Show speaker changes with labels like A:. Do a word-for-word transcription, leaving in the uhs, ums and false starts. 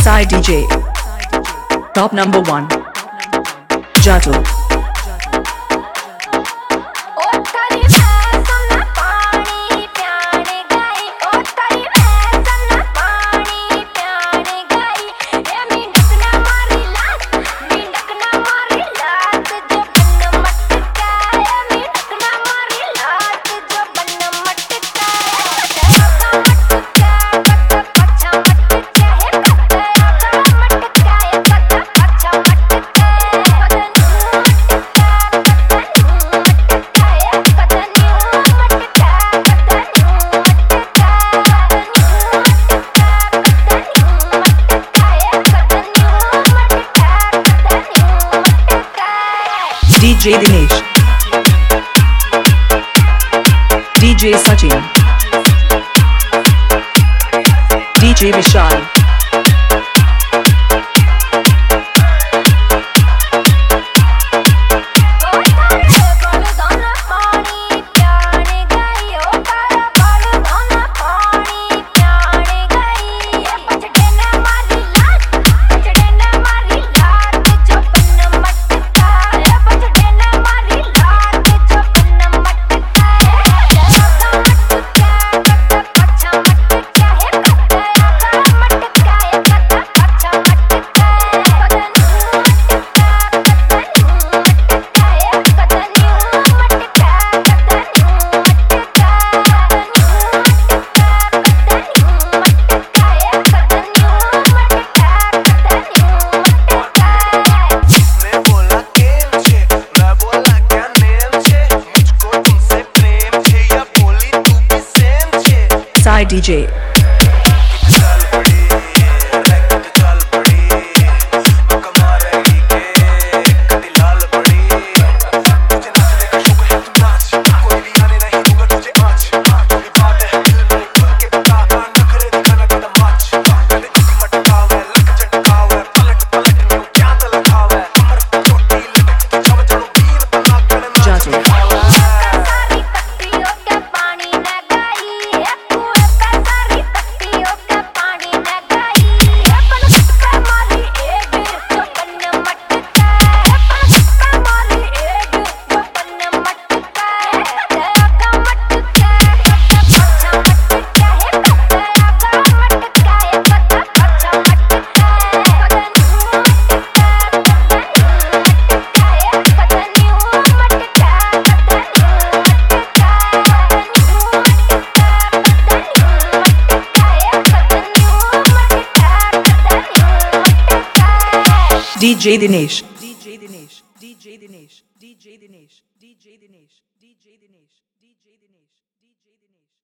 A: Sai D J. Top number one. Jatto. D J Dinesh, D J Sachin, D J Vishal. Sai D J. D J Dinesh, D J Dinesh, D J Dinesh, D J Dinesh, D J Dinesh, D J Dinesh, D J Dinesh, D J Dinesh.